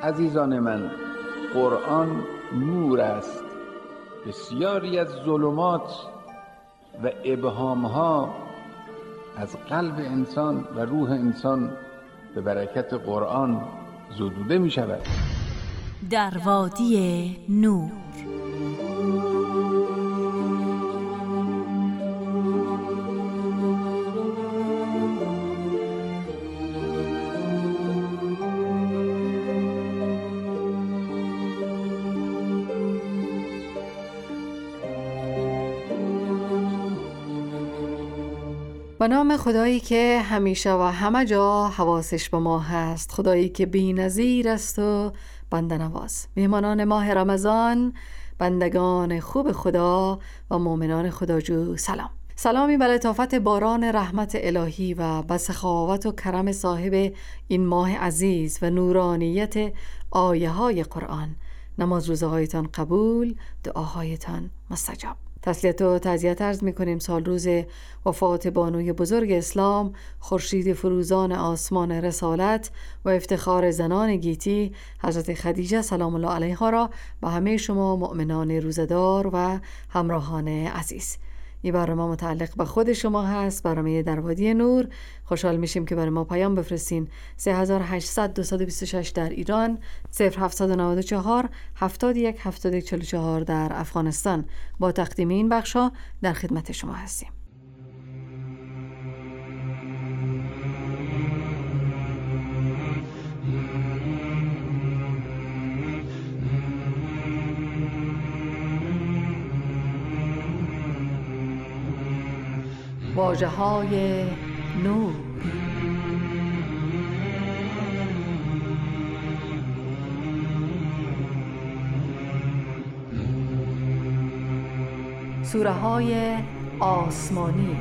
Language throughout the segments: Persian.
عزیزان من، قرآن نور است. بسیاری از ظلمات و ابهامها از قلب انسان و روح انسان به برکت قرآن زدوده می شود. در وادی نور. به نام خدایی که همیشه و همه جا حواسش به ما هست، خدایی که بی‌نظیر است و بنده نواز. میهمانان ماه رمضان، بندگان خوب خدا و مؤمنان خداجو سلام. سلامی به لطافت باران رحمت الهی و به سخاوت و کرم صاحب این ماه عزیز و نورانیت آیه های قرآن. نماز روزهایتان قبول، دعاهایتان مستجاب. تسلیت و تعزیت عرض می‌کنیم سال روز وفات بانوی بزرگ اسلام، خورشید فروزان آسمان رسالت و افتخار زنان گیتی، حضرت خدیجه سلام الله علیها را به همه شما مؤمنان روزدار و همراهان عزیز. این برنامه متعلق به خود شما هست، برنامه در وادی نور. خوشحال میشیم که برای ما پیام بفرستین. 3800-226 در ایران، 0794 71 71 44 در افغانستان. با تقدیم این بخشا در خدمت شما هستیم. واژه‌های نور. سوره‌های آسمانی.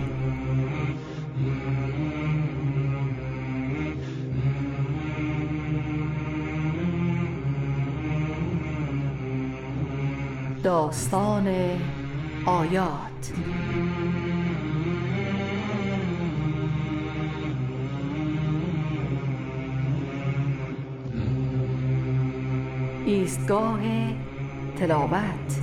داستان آیات. ایستگاه تلاوت.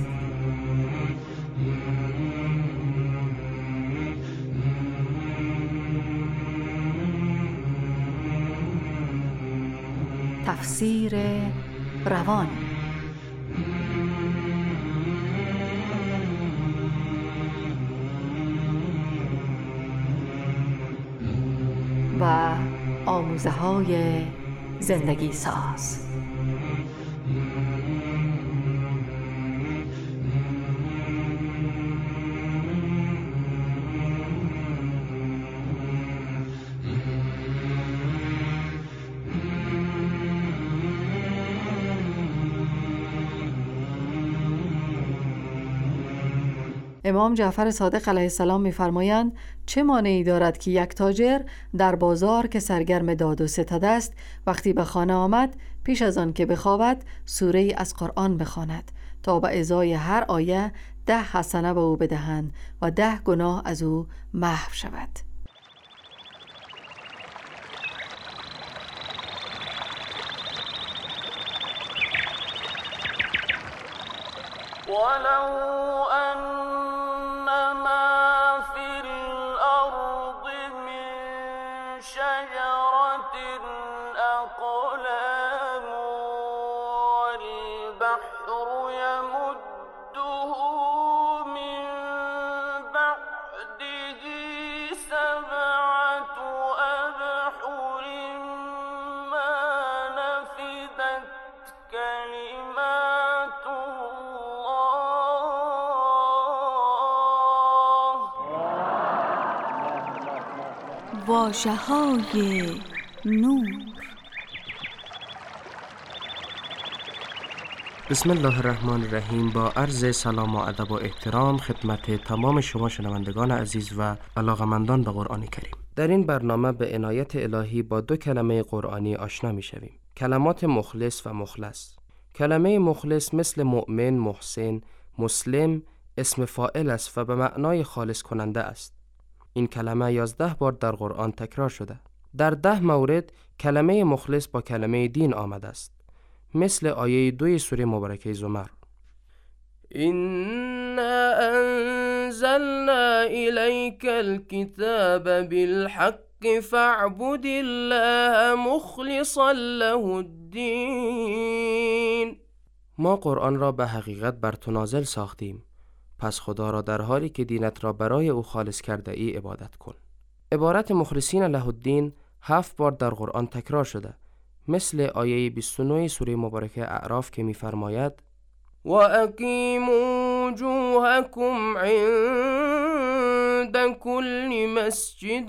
تفسیر روان. و آموزه‌های زندگی ساز. امام جعفر صادق علیه السلام می‌فرمایند چه مانعی دارد که یک تاجر در بازار که سرگرم داد و ستد است، وقتی به خانه آمد پیش از آن که بخوابد سوره‌ای از قرآن بخواند تا به ازای هر آیه 10 حسنه به او بدهند و 10 گناه از او محو شود. ولو أنما في الأرض من شجرة أقلام والبحر يمده من بعده 7 أبحر ما نفدت كلمات واژه‌های نور. بسم الله الرحمن الرحیم. با عرض سلام و ادب و احترام خدمت تمام شما شنوندگان عزیز و علاقه‌مندان به قرآن کریم. در این برنامه به عنایت الهی با 2 کلمه قرآنی آشنا می شویم. کلمات مخلص و مخلص. کلمه مخلص مثل مؤمن، محسن، مسلم اسم فاعل است و به معنای خالص کننده است. این کلمه 11 بار در قرآن تکرار شده. در 10 مورد کلمه مخلص با کلمه دین آمده است. مثل آیه 2 سوره مبارکه زمر. إنا أنزلنا إليك الكتاب بالحق فاعبد الله مخلصا له الدين. ما قرآن را به حقیقت بر تو نازل ساختیم، پس خدا را در حالی که دینت را برای او خالص کرده ای عبادت کن. عبارت مخلصین له الدین 7 بار در قرآن تکرار شده، مثل آیه 29 سوره مبارکه اعراف که می‌فرماید وَأَقِيمُوا وُجُوهَكُمْ عِندَ كُلِّ مَسْجِدٍ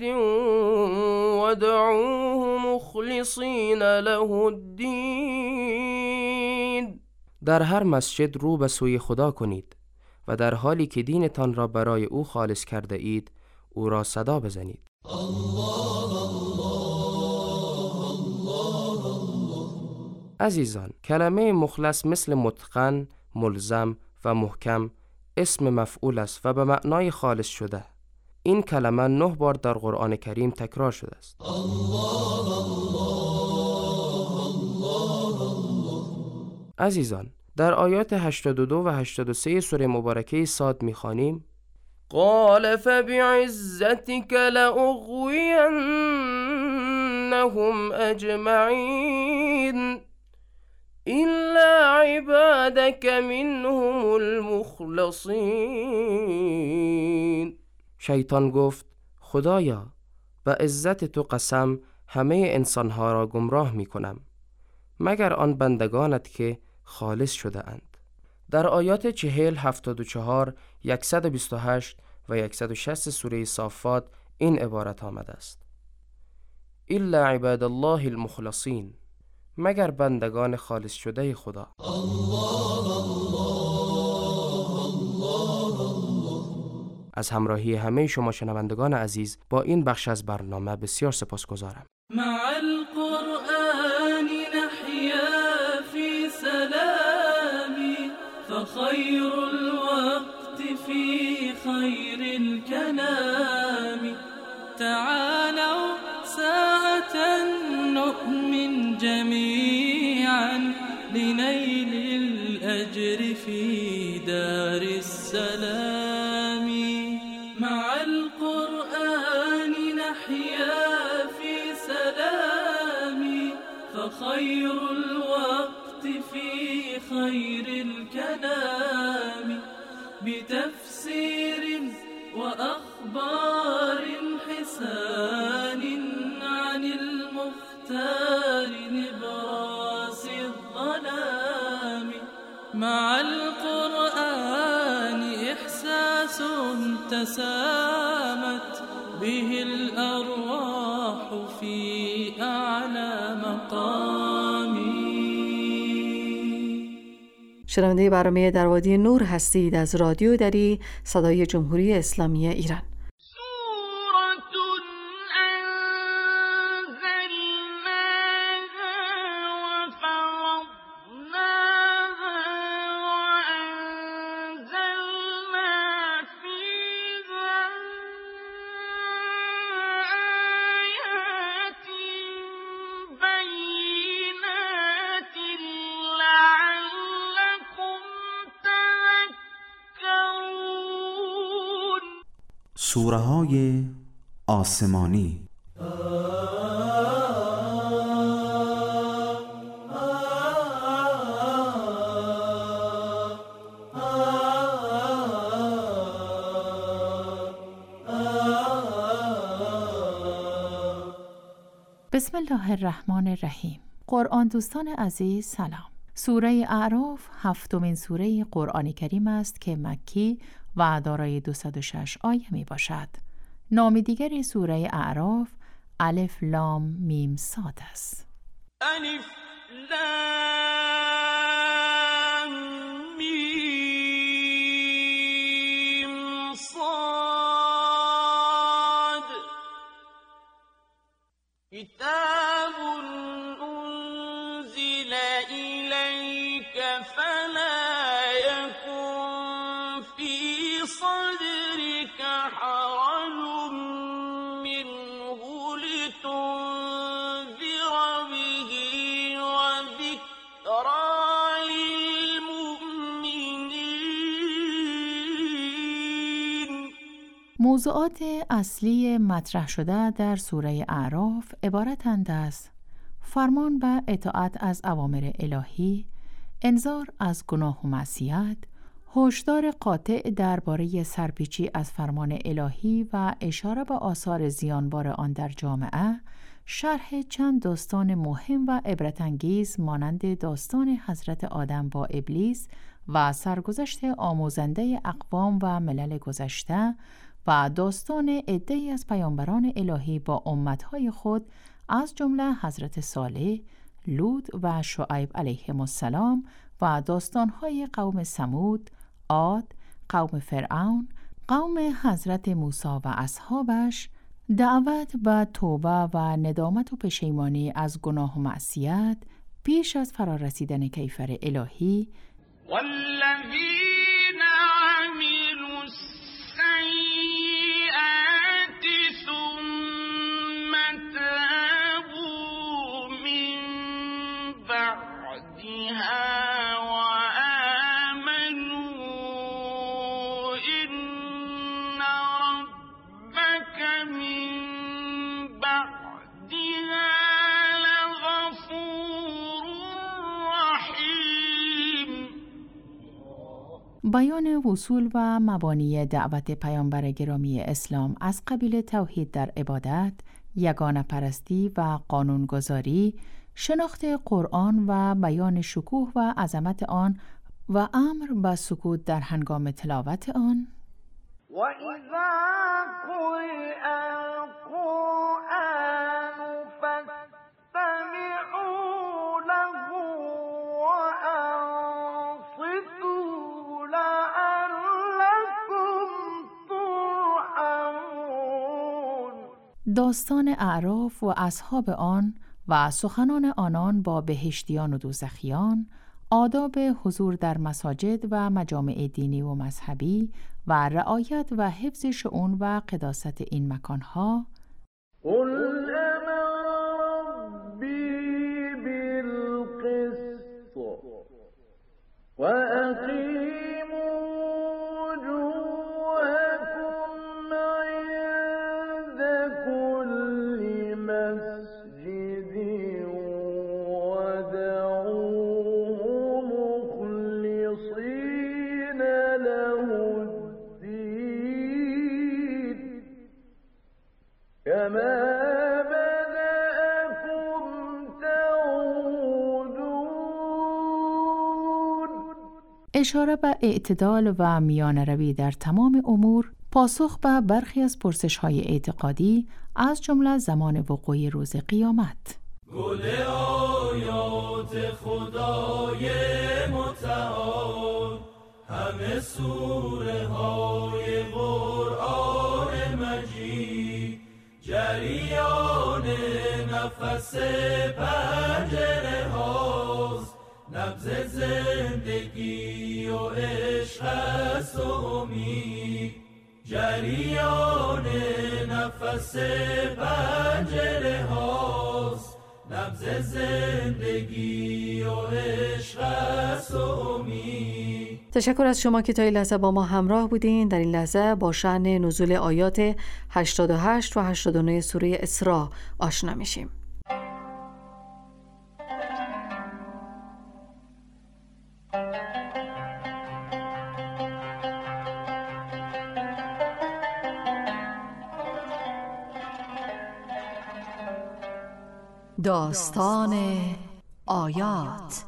وَادْعُوهُ مُخْلِصِينَ لَهُ الدِّينَ. در هر مسجد رو به سوی خدا کنید و در حالی که دینتان را برای او خالص کرده اید او را صدا بزنید. عزیزان، کلمه مخلص مثل متقن، ملزم و محکم اسم مفعول است و به معنای خالص شده. این کلمه 9 بار در قرآن کریم تکرار شده است. عزیزان، در آیات 82 و 83 سوره مبارکه صاد می‌خوانیم قال فبعزتك لأغوینهم اجمعین إلا عبادك منهم المخلصین. شیطان گفت خدایا به عزت تو قسم همه انسانها را گمراه می کنم مگر آن بندگانت که خالص شده اند. در آیات 40، 74، 128 و 160 سوره صافات این عبارت آمده است: الا عباد الله المخلصین، مگر بندگان خالص شده خدا. از همراهی همه شما شنوندگان عزیز با این بخش از برنامه بسیار سپاسگزارم. مع القرآن نحيا في سلام فخير الوقت في خير الكلام تعالوا ساعة نؤمن جميعا لنيل الأجر في دار السلام. مع القرآن نحيا في سلام فخير الوقت في خير الكلام بتفسير وأخبار حسان عن المختار نبراس الظلام. مع القرآن إحساس تسامت به الأرواح في أعلى مقام. شنونده برنامه در وادی نور هستید از رادیو دری صدای جمهوری اسلامی ایران. سوره‌های آسمانی. بسم الله الرحمن الرحیم. قرآن دوستان عزیز سلام. سوره اعراف 7مین سوره قرآن کریم است که مکی و دارای 206 آیه می باشد. نام دیگر سوره اعراف الف لام میم صاد است. الف لام میم صاد کتاب انزل الیک فلا یکن فی صدرك حرج منه لتنذر به وذكرى موضوعات اصلی مطرح شده در سوره اعراف عبارتند از فرمان به اطاعت از اوامر الهی، انذار از گناه و معصیت، هشدار قاطع درباره سرپیچی از فرمان الهی و اشاره به آثار زیانبار آن در جامعه، شرح چند داستان مهم و عبرت‌انگیز مانند داستان حضرت آدم با ابلیس و سرگذشت آموزنده اقوام و ملل گذشته و داستان عده‌ای از پیامبران الهی با امتهای خود از جمله حضرت صالح، لوط و شعیب علیهم السلام و داستانهای قوم ثمود، عاد، قوم فرعون، قوم حضرت موسی و اصحابش، دعوت به توبه و ندامت و پشیمانی از گناه و معصیت پیش از فرارسیدن کیفر الهی، والذین عملوا السیئات ثم تابوا من بعدها بیان اصول و مبانی دعوت پیامبر گرامی اسلام از قبیل توحید در عبادت، یگانه پرستی و قانونگذاری، شناخت قرآن و بیان شکوه و عظمت آن و امر به سکوت در هنگام تلاوت آن. و اذا قرئ القرآن فاستمعوا له وانصتوا لعلكم ترحمون. داستان اعراف و اصحاب آن و سخنان آنان با بهشتیان و دوزخیان، آداب حضور در مساجد و مجامع دینی و مذهبی و رعایت و حفظ شؤون و قداست این مکانها. قل امر ربی بالقسط و اقیموا وجوهکم عند كل مسجد ودعوه مخلصین له الدین كما بدأكم تعودون. اشاره به اعتدال و میانه روی در تمام امور، پاسخ به برخی از پرسش‌های اعتقادی از جمله زمان وقوع روز قیامت. گل آیات خدای متعال، همه سوره های قرآن مجید، جریان نفس پنجره هاست، نبض زندگی و عشق است و امید، جریان نفس پنجره هاست، نبض زندگی و عشق است و امید. تشکر از شما که تا این لحظه با ما همراه بودین. در این لحظه با شأن نزول آیات 88 و 89 سوره اسراء آشنا میشیم. داستان آیات.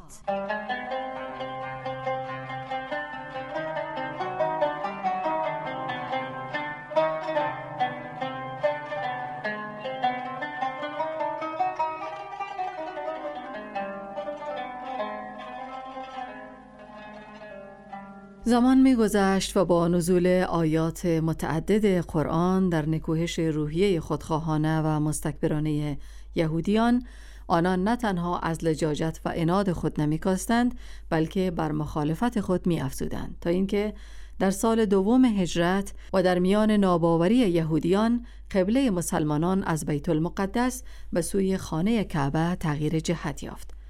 زمان می‌گذشت و با نزول آیات متعدد قرآن در نکوهش روحیه خودخواهانه و مستکبرانه یهودیان، آنان نه تنها از لجاجت و عناد خود نمی‌کاستند، بلکه بر مخالفت خود می‌افزودند، تا اینکه در سال دوم هجرت و در میان ناباوری یهودیان، قبله مسلمانان از بیت المقدس به سوی خانه کعبه تغییر جهت یافت.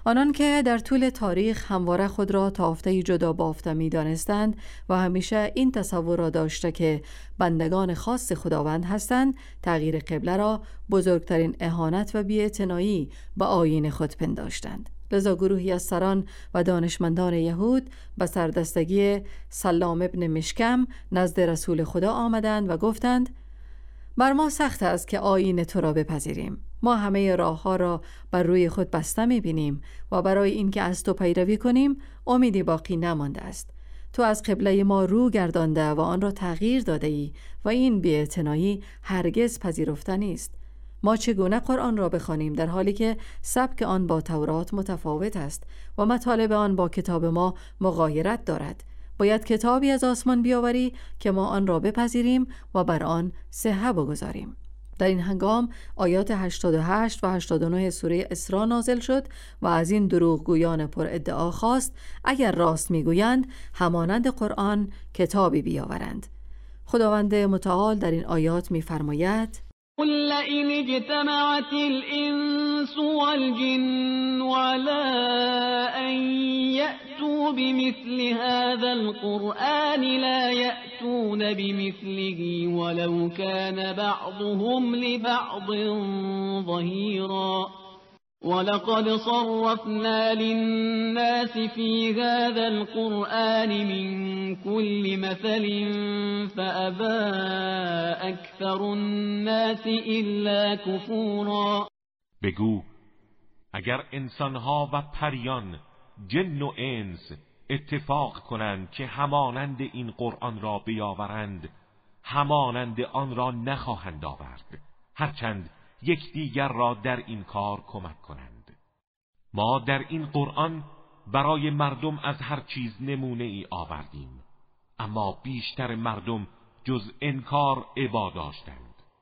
آنان که در طول تاریخ همواره خود را تافته جدا بافته می دانستند و همیشه این تصور را داشته که بندگان خاص خداوند هستند، تغییر قبله را بزرگترین اهانت و بی‌اعتنایی به آیین خود پنداشتند. لذا گروهی از سران و دانشمندان یهود به سردستگی سلام ابن مشکم نزد رسول خدا آمدند و گفتند: بر ما سخت است که آیین تو را بپذیریم. ما همه راه‌ها را بر روی خود بسته می‌بینیم و برای اینکه از تو پیروی کنیم امیدی باقی نمانده است. تو از قبله ما رو گردانده و آن را تغییر داده‌ای و این بی‌اعتنایی هرگز پذیرفته نیست. ما چگونه قرآن را بخوانیم در حالی که سبک آن با تورات متفاوت است و مطالب آن با کتاب ما مغایرت دارد؟ باید کتابی از آسمان بیاوری که ما آن را بپذیریم و بر آن صحه بگذاریم. در این هنگام آیات 88 و 89 سوره اسراء نازل شد و از این دروغگویان پر ادعا خواست اگر راست میگویند همانند قرآن کتابی بیاورند. خداوند متعال در این آیات می‌فرماید: قل لئن اجتمعت الإنس والجن على أن يأتوا بمثل هذا القرآن لا يأتون بمثله ولو كان بعضهم لبعض ظهيرا ولقد صرفنا للناس في هذا القرآن من كل مثل فأبى أكثر الناس إلا كفورا. بگو اگر انسانها و پریان، جن و انس اتفاق کنند که همانند این قرآن را بیاورند، همانند آن را نخواهند آورد، هرچند یکدیگر را در این کار کمک کنند. ما در این قرآن برای مردم از هر چیز نمونه ای آوردیم، اما بیشتر مردم جز انکار ابا داشتند.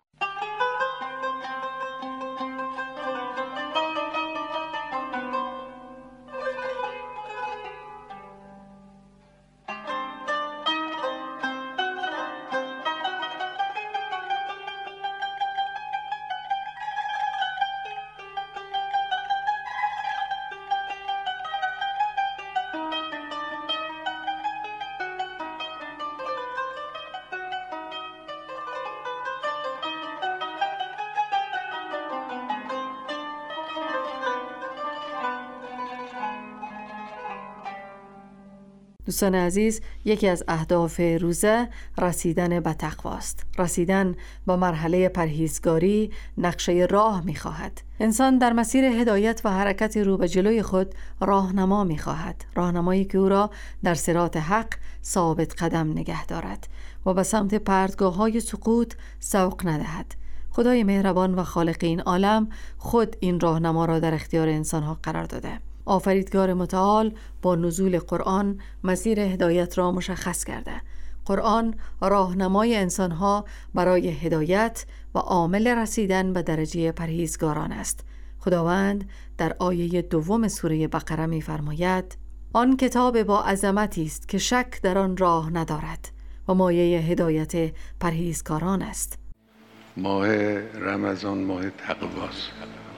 دوستان عزیز، یکی از اهداف روزه رسیدن به تقواست. رسیدن به مرحله پرهیزگاری نقشه راه می‌خواهد. انسان در مسیر هدایت و حرکت رو به جلوی خود راهنما می‌خواهد، راهنمایی که او را در صراط حق ثابت قدم نگه دارد و به سمت پرتگاه‌های سقوط سوق ندهد. خدای مهربان و خالق این عالم خود این راهنما را در اختیار انسان‌ها قرار داده. آفریدگار متعال با نزول قرآن مسیر هدایت را مشخص کرده. قرآن راهنمای انسانها برای هدایت و عامل رسیدن به درجه پرهیزگاران است. خداوند در آیه 2 سوره بقره می‌فرماید: آن کتاب با عظمتی است که شک در آن راه ندارد و مایه هدایت پرهیزکاران است. ماه رمضان ماه تقواست.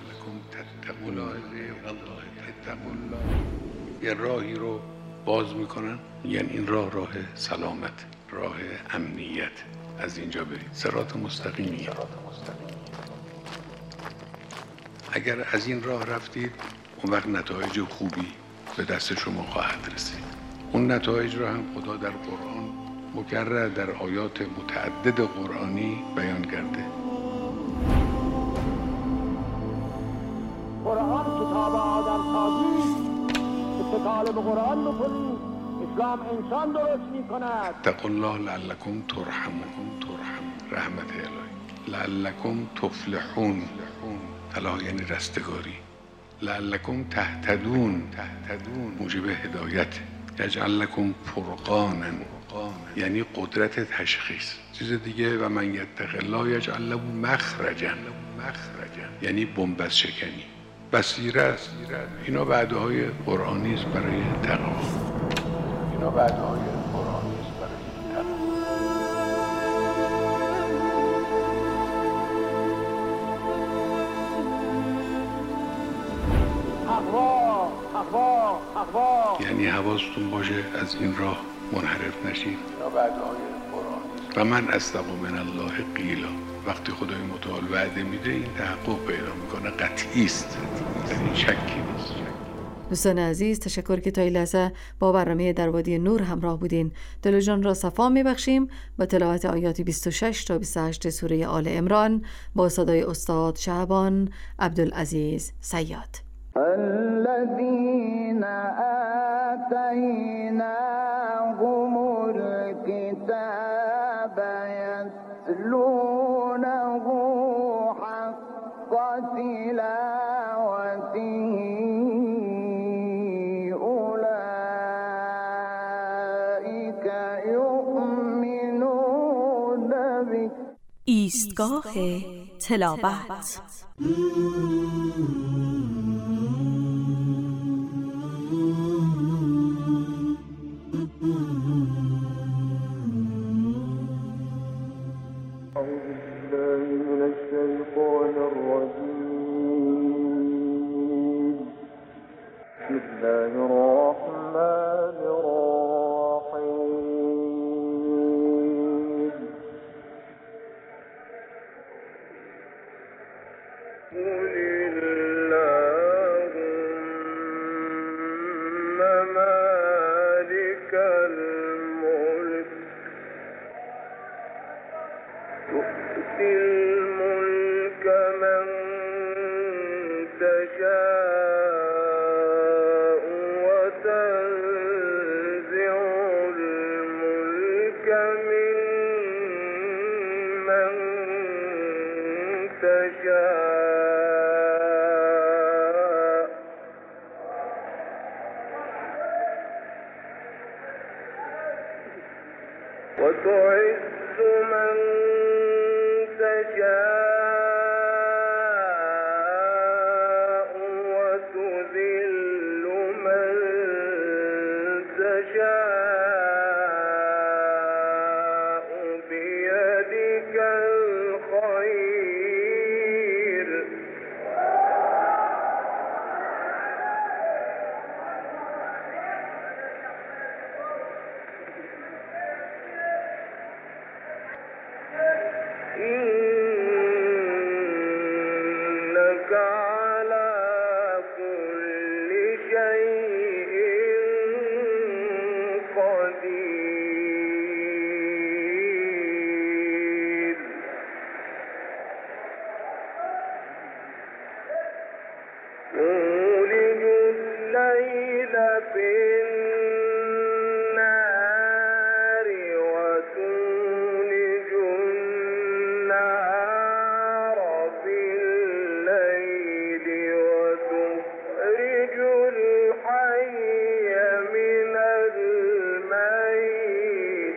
یه راهی رو باز میکنن، یعنی این راه سلامت، راه امنیت. از اینجا برید صراط مستقیمی. اگر از این راه رفتید اون وقت نتایج خوبی به دست شما خواهد رسید. اون نتایج رو هم خدا در قرآن مکرر در آیات متعدد قرآنی بیان کرده. قرآن کتاب آدم سازی که تکاله به قرآن بکنید، اسلام انسان درست می کند. اتقوا الله لعلکم ترحمون. رحمت الهی. لعلکم تفلحون. فلاح یعنی رستگاری. لعلکم تهتدون. موجب هدایت. یجعل لکم فرقانا یعنی قدرت تشخیص. چیز دیگه و من یتق الله یجعل له مخرجا یعنی بنبست شکنی. بصیرت. اینا وعده‌های قرآنی است برای تقوا. یعنی حواستون باشه از این راه منحرف نشین. و من اصدق من الله قیلا، وقتی خدای متعال وعده میده این تحقق پیدا میکنه، قطعی است، در این شکی نیست. دوستان عزیز، تشکر که تا این لحظه با برنامه در وادی نور همراه بودین. دل و جان را صفا میبخشیم با تلاوت آیات 26 تا 28 سوره آل عمران با صدای استاد شعبان عبدالعزیز صیاد. الذين آتيناهم الكتاب يتلونه حق تلاوته أولئك يؤمنون به. ایستگاه تلاوت. وتعز من تشاء وتذل من تشاء بيدك الخير إنك على كل شيء قدير. تولج الليل في النهار وتولج النهار في الليل وتخرج الحي من الميت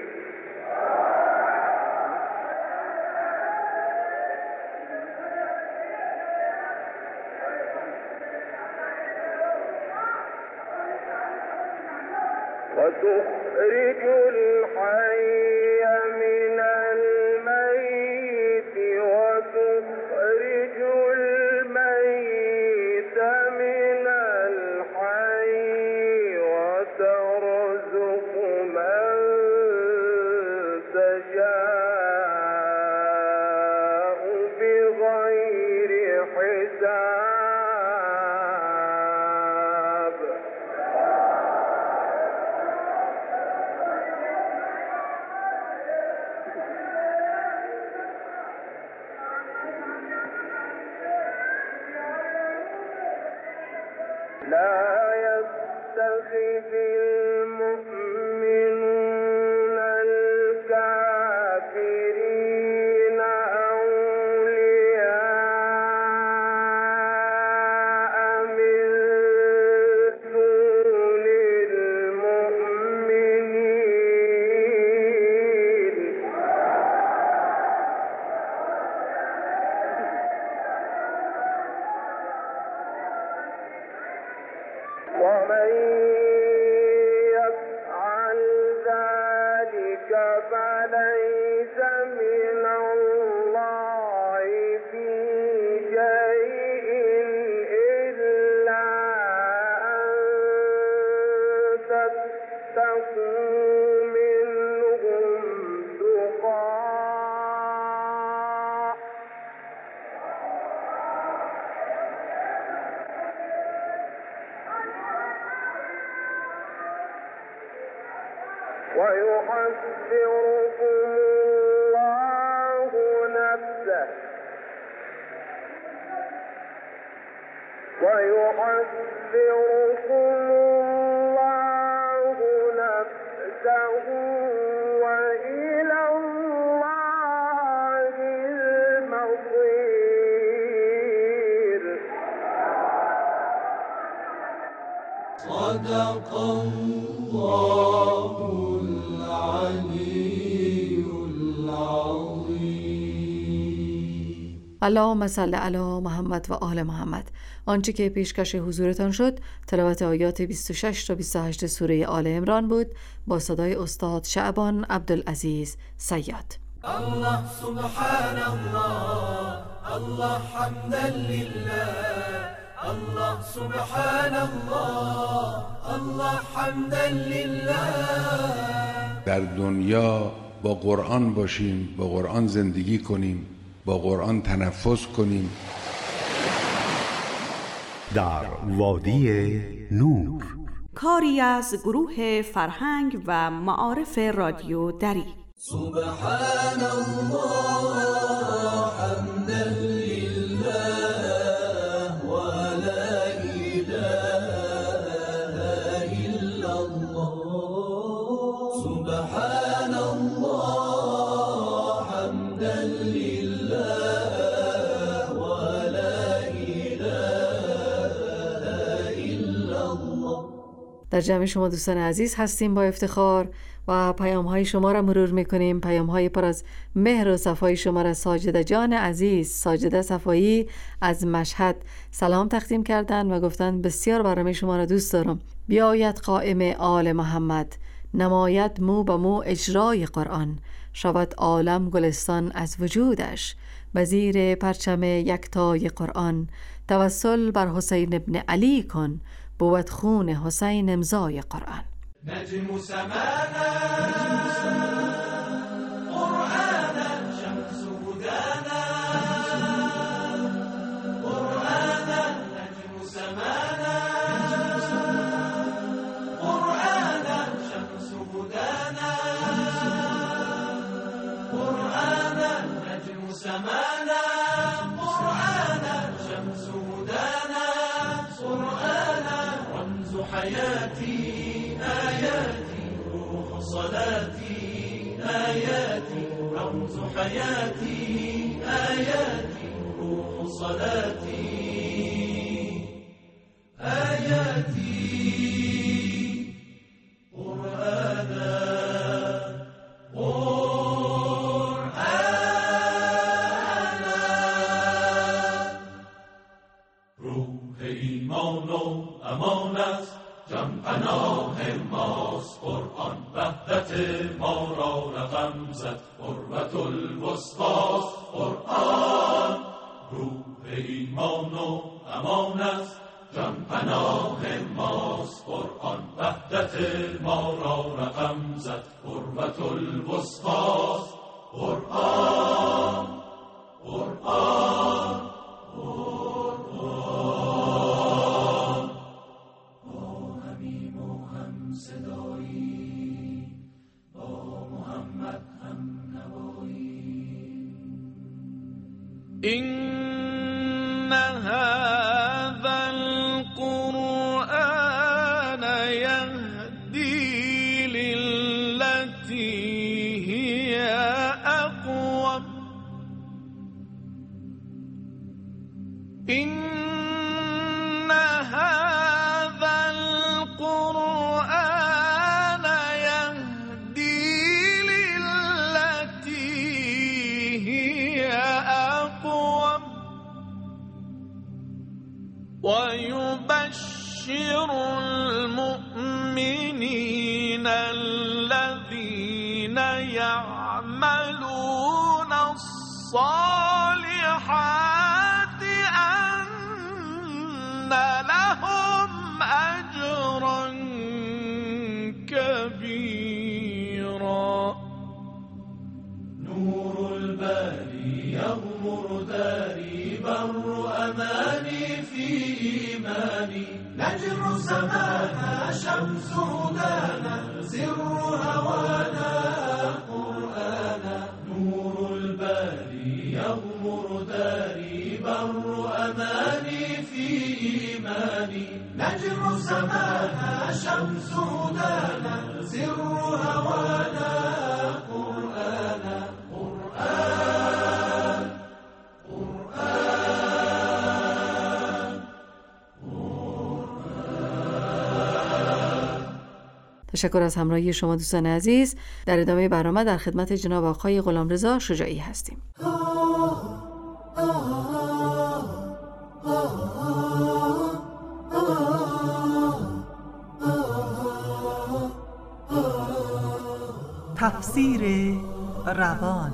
وتخرج الحي من الميت وتخرج الميت من الحي وترزق من تشاء بغير حساب. لا يتخذ المؤمنون الكافرين أولياء من دون المؤمنين ومن يفعل ذلك فليس من الله في شيء إلا ويحذركم الله نفسه وإلى الله المصير. صدق الله العلي العظيم. اللهم صل علی محمد و آل محمد. آنچه که پیشکش حضورتان شد تلاوت آیات 26 تا 28 سوره آل عمران بود با صدای استاد شعبان عبدالعزیز صیاد. الله سبحان الله، الله حمدا لله، الله سبحان الله، الله حمدا لله. در دنیا با قرآن باشیم، با قرآن زندگی کنیم، با قرآن تنفس کنیم. در وادی نور، کاری از گروه فرهنگ و معارف رادیو دری. سبحان الله حمدا لله و لا اله الا الله. سبحان الله حمدا لله و لا اله الا الله. در جمع شما دوستان عزیز هستیم با افتخار و پیام‌های شما را مرور می‌کنیم. پیام‌های پر از مهر و صفای شما را ساجده جان عزیز، ساجده صفایی از مشهد سلام تقدیم کردند و گفتند بسیار برنامه شما را دوست دارم. بیاید قائم آل محمد، نماید مو به مو اجرای قرآن، شود عالم گلستان از وجودش، وزیر پرچم یکتای قرآن، توسل بر حسین ابن علی کن، بود خون حسین امضای قرآن. نجم سمانا قرآنا شمس هدانا قرآنا نجم سمانا قرآنا شمس هدانا قرآنا نجم سمانا قرآنا شمس هدانا قرآنا رمز حياتي آياتي روح صلاتي آياتي رمز حياتي آياتي روح صلاتي آياتي قرآنا قرآنا روح ایمان و امان است، جان پناه ماست قرآن، وحدت ما را رقم زد قربت الوسطاست قرآن. روح ایمان و امان است، جان پناه ماست قرآن، وحدت ما را رقم زد قربت الوسطاست قرآن قرآن قرآن. با حمیم و هم صدایی، با محمد هم نوایی. إن هذا القرآن يهدي للتي هي أقوم. إن هذا القرآن يهدي للتي هي أقوم ويبشر المؤمنين الذين يعملون الصالحات أن لهم أجرا كبيرا. نور الباري يغمر داري بالرؤى أماني في إيماني نجم سمانا شمس هدانا سر هوانا قرآنا نور الباري يغمر داري بر أماني في إيماني نجم سمانا شمس هدانا سر هوانا قرآنا قرآن تشکر از همراهی شما دوستان عزیز. در ادامه برنامه در خدمت جناب آقای غلامرضا شجاعی هستیم. تفسیر روان.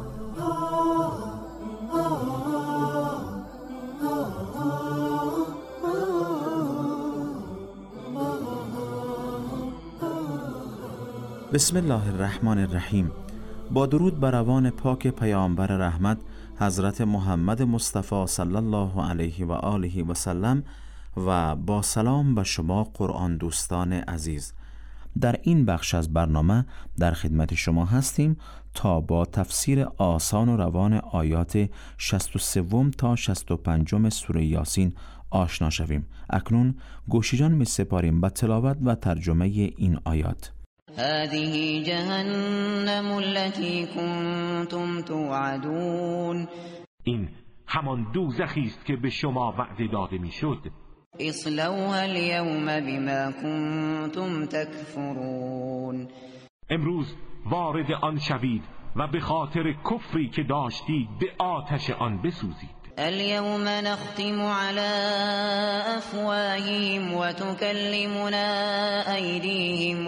بسم الله الرحمن الرحیم. با درود بر روان پاک پیامبر رحمت حضرت محمد مصطفی صلی الله علیه و آله و سلم و با سلام به شما قرآن دوستان عزیز. در این بخش از برنامه در خدمت شما هستیم تا با تفسیر آسان و روان آیات 63 تا 65 سوره یاسین آشنا شویم. اکنون گوش جان می سپاریم به تلاوت و ترجمه این آیات. هذه جهنم التي كنتم توعدون. این همان دوزخی است که به شما وعده داده میشد. اصلوها اليوم بما كنتم تكفرون. امروز وارد آن شوید و به خاطر کفری که داشتید به آتش آن بسوزید. اليوم نختم على أفواههم وتكلمنا أيديهم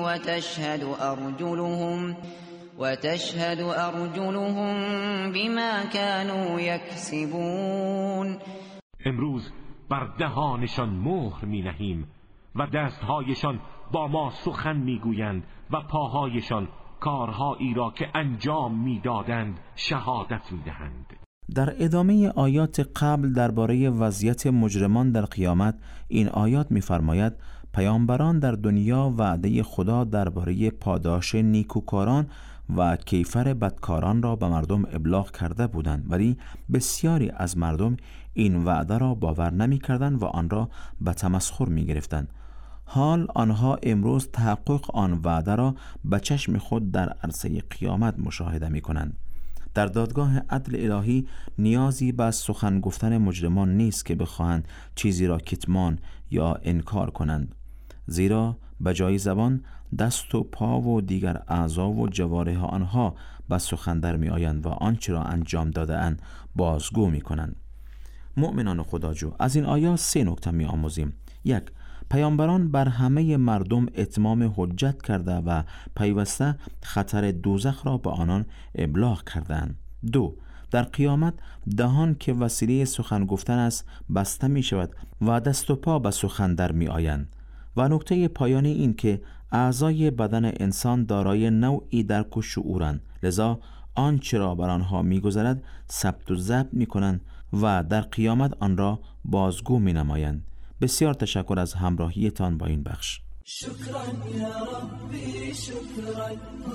وتشهد أرجلهم بما كانوا يكسبون. امروز بر دهانشان مهر می نهیم و دستهایشان با ما سخن می گویند و پاهایشان کارهایی را که انجام می دادند شهادت می دهند. در ادامه آیات قبل درباره وضعیت مجرمان در قیامت این آیات می‌فرماید پیامبران در دنیا وعده خدا درباره پاداش نیکوکاران و کیفر بدکاران را به مردم ابلاغ کرده بودند، ولی بسیاری از مردم این وعده را باور نمی‌کردند و آن را به تمسخر می‌گرفتند. حال آنها امروز تحقق آن وعده را به چشم خود در عرصه قیامت مشاهده می‌کنند. در دادگاه عدل الهی نیازی به سخن گفتن مجرمان نیست که بخواهند چیزی را کتمان یا انکار کنند، زیرا به جای زبان دست و پا و دیگر اعضا و جوارح آنها به سخن در می آیند و آنچه را انجام داده اند بازگو می کنند. مؤمنان خداجو، از این آیات 3 نکته می آموزیم. 1. پیامبران بر همه مردم اتمام حجت کرده و پیوسته خطر دوزخ را به آنان ابلاغ کردند. 2. در قیامت دهان که وسیله سخن گفتن است بسته می شود و دست و پا به سخن در می آیند. و نکته پایانی این که اعضای بدن انسان دارای نوعی درک و شعورند، لذا آنچه را بر آنها می گذرد ثبت و ضبط می کنند و در قیامت آن را بازگو می نمایند. بسیار تشکر از همراهیتان با این بخش. شکرا یا ربی شکرا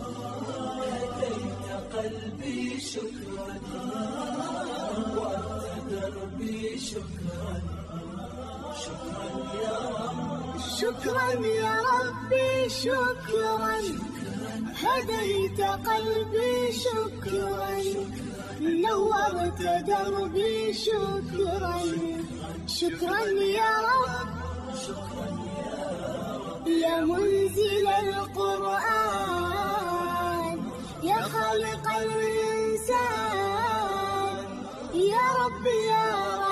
هدیت قلبی شکرا وارت دربی شکرا شکرا یا رب شکرا یا ربی شکرا هدیت قلبی شکرا نورت دربی شکرا شكرا يا رب يا منزل القرآن يا خالق الإنسان يا رب يا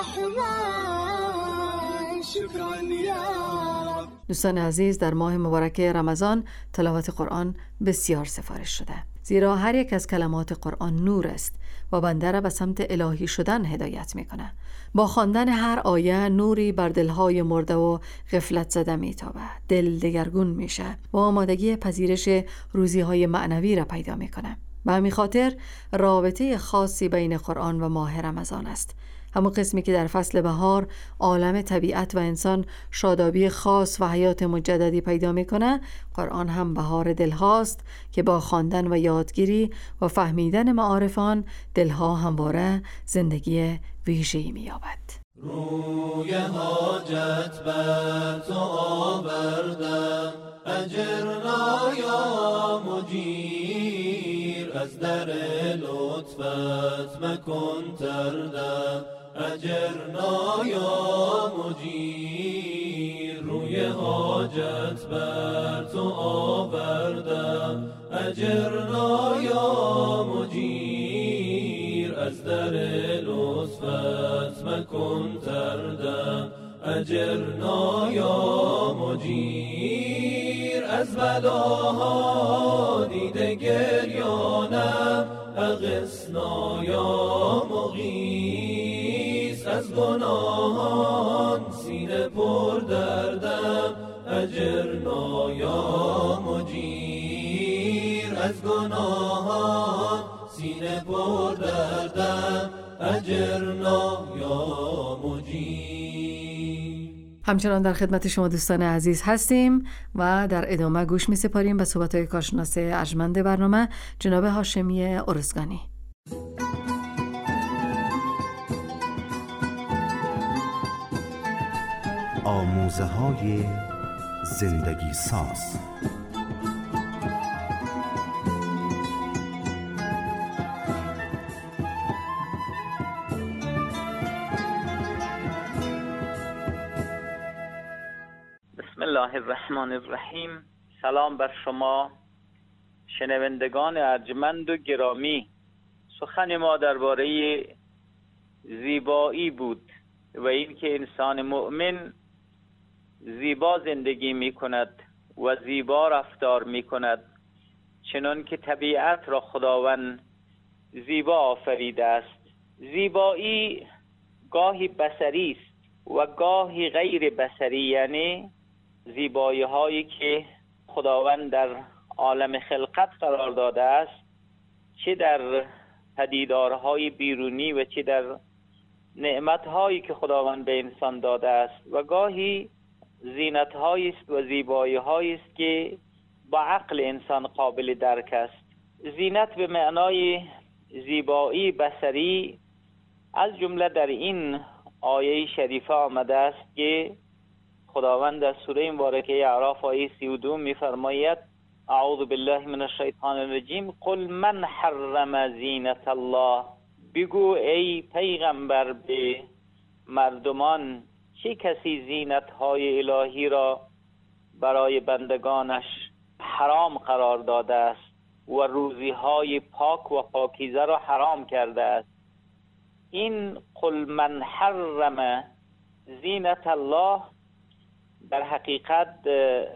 رحمن شكرا يا رب. دوستان عزیز، در ماه مبارک رمضان تلاوت قرآن بسیار سفارش شده، زیرا هر یک از کلمات قرآن نور است و بنده را به سمت الهی شدن هدایت میکنه. با خواندن هر آیه نوری بر دلهای مرده و غفلت زده میتابه، دل دگرگون میشه و آمادگی پذیرش روزیهای معنوی را پیدا میکنه. به همین خاطر رابطه خاصی بین قرآن و ماه رمضان است. همون قسمی که در فصل بهار عالم طبیعت و انسان شادابی خاص و حیات مجددی پیدا میکنه، قرآن هم بهار دلهاست که با خواندن و یادگیری و فهمیدن معارفان دلها همواره زندگی ویژه‌ای می‌یابد. روی حاجت بر تو آوردم، اجرنا یا مجیر، از در لطفت مکن تردم، اجرنا یا مجیر. روی حاجت بر تو آوردم، اجرنا یا مجیر، از در لطفت مکن تردم، اجرنا یا مجیر. از بلاها دیده گریانم، اغثنا یا مغیث. از گناهان سینه پر دردم، اجرنا یا مجیر. از گناهان سینه پر دردم، اجرنا یا مجیر. همچنان در خدمت شما دوستان عزیز هستیم و در ادامه گوش می سپاریم به صحبت‌های کارشناس ارجمند برنامه جناب هاشمی ارزگانی. آموزه‌های زندگی ساز. بسم الله الرحمن الرحیم. سلام بر شما شنوندگان ارجمند و گرامی. سخن ما درباره زیبایی بود و اینکه انسان مؤمن زیبا زندگی می کند و زیبا رفتار می کند، چنان که طبیعت را خداوند زیبا آفریده است. زیبایی گاهی بصری است و گاهی غیر بصری، یعنی زیبایی هایی که خداوند در عالم خلقت قرار داده است، چه در پدیدارهای بیرونی و چه در نعمتهایی که خداوند به انسان داده است، و گاهی زینتهایی است و زیبایی‌هایی است که با عقل انسان قابل درک است. زینت به معنای زیبایی بصری از جمله در این آیه شریفه آمده است که خداوند در سوره مبارکه اعراف آیه 32 می‌فرماید: اعوذ بالله من الشیطان الرجیم، قل من حرم زینت الله. بگو ای پیغمبر به مردمان، چه کسی زینت‌های الهی را برای بندگانش حرام قرار داده است و روزی‌های پاک و پاکیزه را حرام کرده است. این قل من حرم زینت الله در حقیقت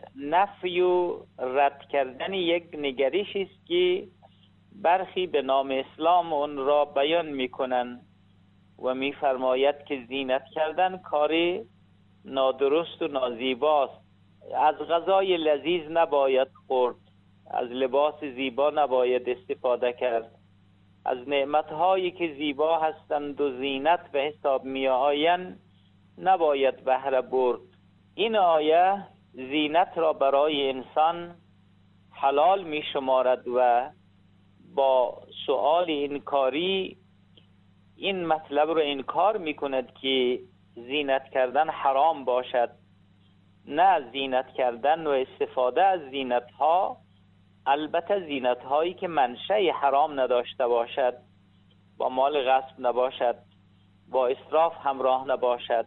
نفی و رد کردن یک نگریش است که برخی به نام اسلام اون را بیان می‌کنند و می‌فرماید که زینت کردن کار نادرست و نازیباست. از غذای لذیذ نباید خورد، از لباس زیبا نباید استفاده کرد، از نعمت‌هایی که زیبا هستند و زینت به حساب می‌آیند نباید بهره برد. این آیه زینت را برای انسان حلال می شمارد و با سؤال انکاری این مطلب رو انکار می کند که زینت کردن حرام باشد. نه، زینت کردن و استفاده از زینت ها، البته زینت هایی که منشأ حرام نداشته باشد، با مال غصب نباشد، با اسراف همراه نباشد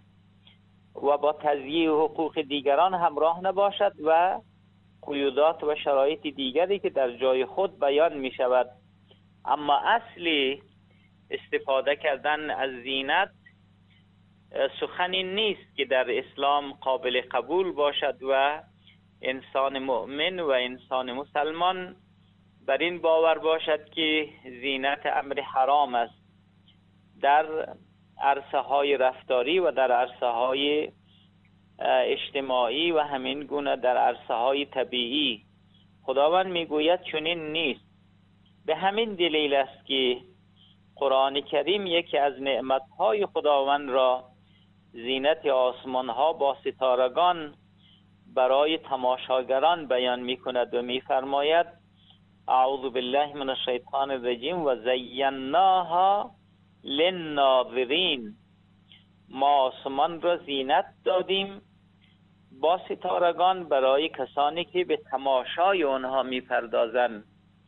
و با تضییع حقوق دیگران همراه نباشد و قیودات و شرایط دیگری که در جای خود بیان می شود. اما اصل استفاده کردن از زینت سخنی نیست که در اسلام قابل قبول باشد و انسان مؤمن و انسان مسلمان بر این باور باشد که زینت امر حرام است در عرصه های رفتاری و در عرصه های اجتماعی و همین گونه در عرصه های طبیعی. خداوند میگوید چنین نیست. به همین دلیل است که قرآن کریم یکی از نعمتهای خداوند را، زینت آسمانها با ستارگان برای تماشاگران بیان می کند و می فرماید اعوذ بالله من الشیطان الرجیم و زیناها للناظرین، ما آسمان را زینت دادیم با ستارگان برای کسانی که به تماشای آنها می پردازند.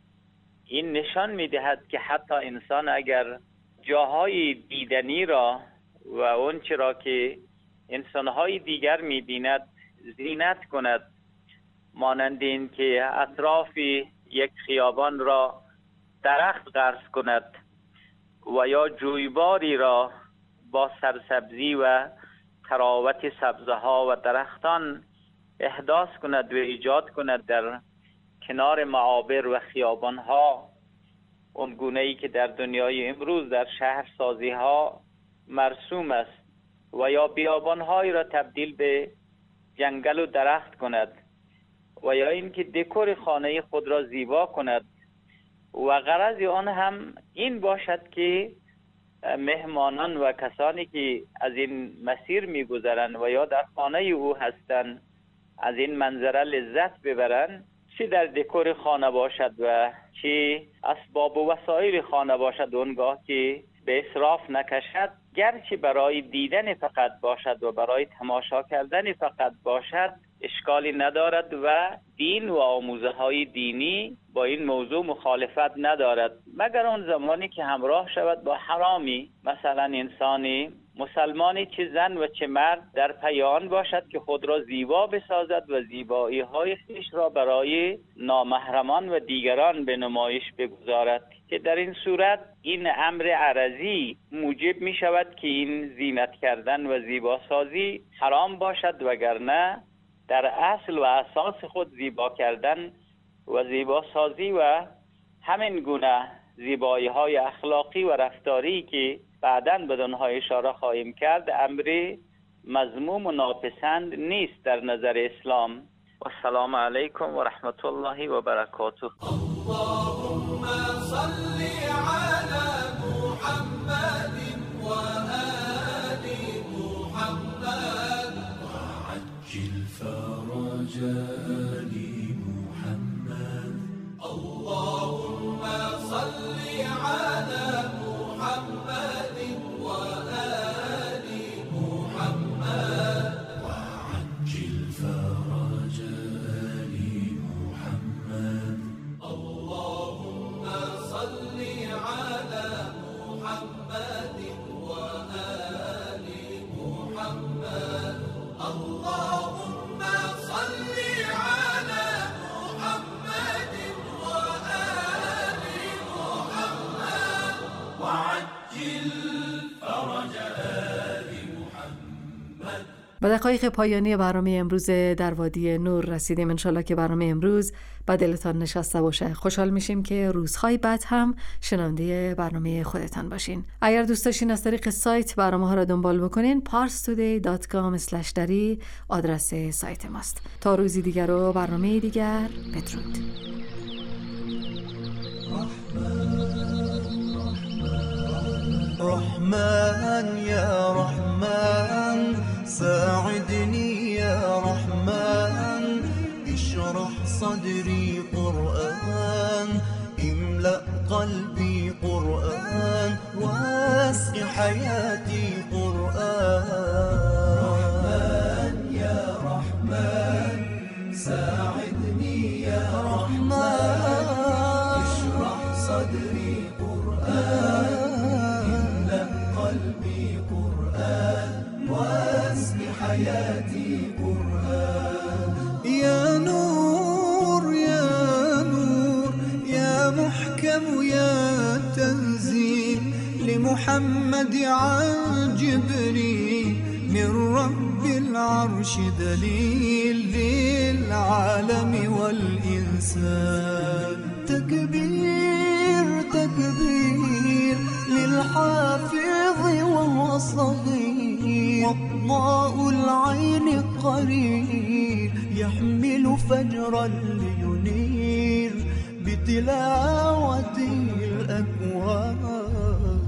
این نشان می دهد که حتی انسان اگر جاهای دیدنی را و اون چرا که انسانهای دیگر می بیند زینت کند، مانند این که اطراف یک خیابان را درخت غرس کند و یا جویباری را با سرسبزی و تراوت سبزه ها و درختان احداث کند و ایجاد کند در کنار معابر و خیابان ها، اون گونه‌ای که در دنیای امروز در شهرسازی ها مرسوم است، و یا بیابان هایی را تبدیل به جنگل و درخت کند، و یا اینکه دکور خانه خود را زیبا کند و غرض آن هم این باشد که مهمانان و کسانی که از این مسیر می‌گذرند و یا در خانه او هستند از این منظره لذت ببرند، چه در دکور خانه باشد و چه اسباب و وسایل خانه باشد، اونگاه که به اسراف نکشد، گرچه برای دیدن فقط باشد و برای تماشا کردن فقط باشد اشکالی ندارد و دین و آموزه های دینی با این موضوع مخالفت ندارد، مگر اون زمانی که همراه شود با حرامی، مثلا انسانی مسلمانی چه زن و چه مرد در پی آن باشد که خود را زیبا بسازد و زیبایی های خویش را برای نامحرمان و دیگران به نمایش بگذارد، که در این صورت این امر عرضی موجب می شود که این زینت کردن و زیباسازی حرام باشد، وگرنه در اصل و اساس خود زیبا کردن و زیباسازی و همین گونه زیبایی های اخلاقی و رفتاری که بعداً به آنها اشاره خواهیم کرد امر مذموم و ناپسند نیست در نظر اسلام. و السلام علیکم و رحمت الله و برکاته. اللهم صل علی محمد و آل محمد وعجل فرج آل محمد. اللهم صل علی محمد و آل محمد وعجل فرج آل محمد. اللهم صل على محمد وآل محمد. اللهم صل على محمد وآل محمد وعجل فرج آل محمد. به دقایق پایانی برنامه امروز در وادی نور رسیدیم. انشالله که برنامه امروز به دلتان نشسته باشه. خوشحال میشیم که روزهای بعد هم شنونده برنامه خودتان باشین. اگر دوست داشتین از طریق سایت برنامه ها را دنبال بکنین parstoday.com/dari آدرس سایت ماست. تا روزی دیگر و برنامه دیگر، بدرود. رحمن يا رحمن ساعدني يا رحمن اشرح صدري قرآن املأ قلبي قرآن واسق حياتي قرآن. رحمن يا رحمن ساعدني يا رحمن اشرح صدري قرآن قلبي قرآن واسق حياتي قرآن. يا نور يا نور يا محكم يا تنزيل لمحمد عن جبريل من رب العرش دليل للعالم والإنسان. تكبير تكبير للحافظ وهو صغير وضاء العين قرير يحمل فجرا لينير بتلاوته الأكوان.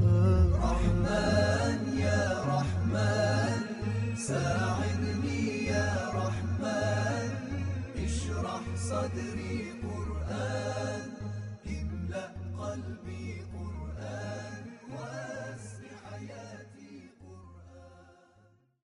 ساعدني يا رحمن اشرح صدري قرآن